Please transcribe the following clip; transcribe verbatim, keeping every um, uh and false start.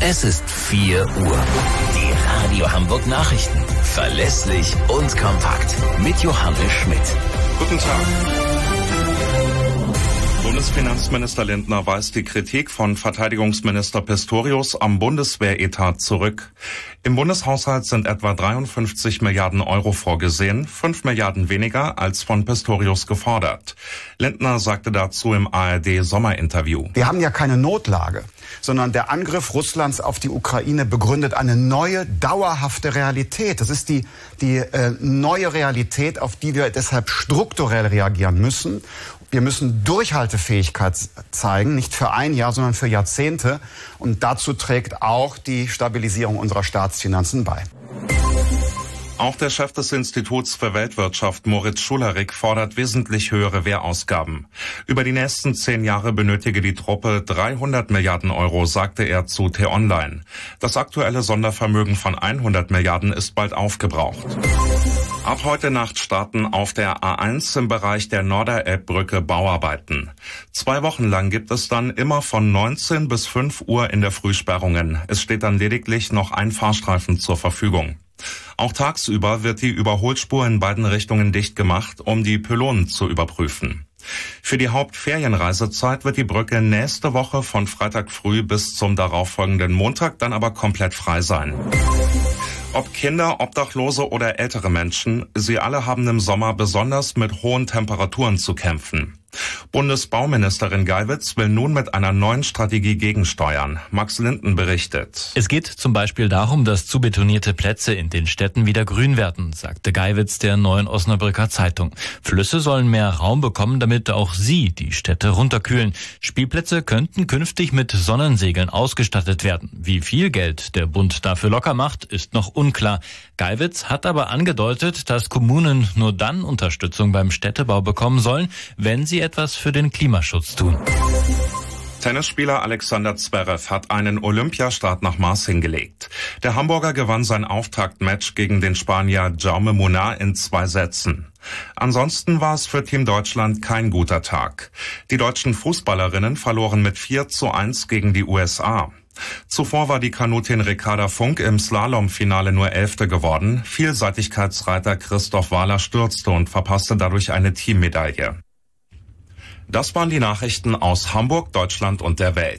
Es ist vier Uhr. Die Radio Hamburg Nachrichten. Verlässlich und kompakt. Mit Johannes Schmidt. Guten Tag. Bundesfinanzminister Lindner weist die Kritik von Verteidigungsminister Pistorius am Bundeswehretat zurück. Im Bundeshaushalt sind etwa dreiundfünfzig Milliarden Euro vorgesehen, fünf Milliarden weniger als von Pistorius gefordert. Lindner sagte dazu im A R D-Sommerinterview. Wir haben ja keine Notlage, sondern der Angriff Russlands auf die Ukraine begründet eine neue, dauerhafte Realität. Das ist die, die äh, neue Realität, auf die wir deshalb strukturell reagieren müssen. Wir müssen Durchhaltefähigkeit zeigen, nicht für ein Jahr, sondern für Jahrzehnte. Und dazu trägt auch die Stabilisierung unserer Staatsfinanzen bei. Auch der Chef des Instituts für Weltwirtschaft, Moritz Schularik, fordert wesentlich höhere Wehrausgaben. Über die nächsten zehn Jahre benötige die Truppe dreihundert Milliarden Euro, sagte er zu T-Online. Das aktuelle Sondervermögen von hundert Milliarden ist bald aufgebraucht. Ab heute Nacht starten auf der A eins im Bereich der Norderelbbrücke Bauarbeiten. Zwei Wochen lang gibt es dann immer von neunzehn bis fünf Uhr in der Früh Sperrungen. Es steht dann lediglich noch ein Fahrstreifen zur Verfügung. Auch tagsüber wird die Überholspur in beiden Richtungen dicht gemacht, um die Pylonen zu überprüfen. Für die Hauptferienreisezeit wird die Brücke nächste Woche von Freitag früh bis zum darauffolgenden Montag dann aber komplett frei sein. Ob Kinder, Obdachlose oder ältere Menschen, sie alle haben im Sommer besonders mit hohen Temperaturen zu kämpfen. Bundesbauministerin Geiwitz will nun mit einer neuen Strategie gegensteuern. Max Linden berichtet. Es geht zum Beispiel darum, dass zubetonierte Plätze in den Städten wieder grün werden, sagte Geiwitz der Neuen Osnabrücker Zeitung. Flüsse sollen mehr Raum bekommen, damit auch sie die Städte runterkühlen. Spielplätze könnten künftig mit Sonnensegeln ausgestattet werden. Wie viel Geld der Bund dafür locker macht, ist noch unklar. Geiwitz hat aber angedeutet, dass Kommunen nur dann Unterstützung beim Städtebau bekommen sollen, wenn sie etwas für den Klimaschutz tun. Tennisspieler Alexander Zverev hat einen Olympiastart nach Maß hingelegt. Der Hamburger gewann sein Auftaktmatch gegen den Spanier Jaume Munar in zwei Sätzen. Ansonsten war es für Team Deutschland kein guter Tag. Die deutschen Fußballerinnen verloren mit vier zu eins gegen die U S A. Zuvor war die Kanutin Ricarda Funk im Slalomfinale nur Elfte geworden. Vielseitigkeitsreiter Christoph Wahler stürzte und verpasste dadurch eine Teammedaille. Das waren die Nachrichten aus Hamburg, Deutschland und der Welt.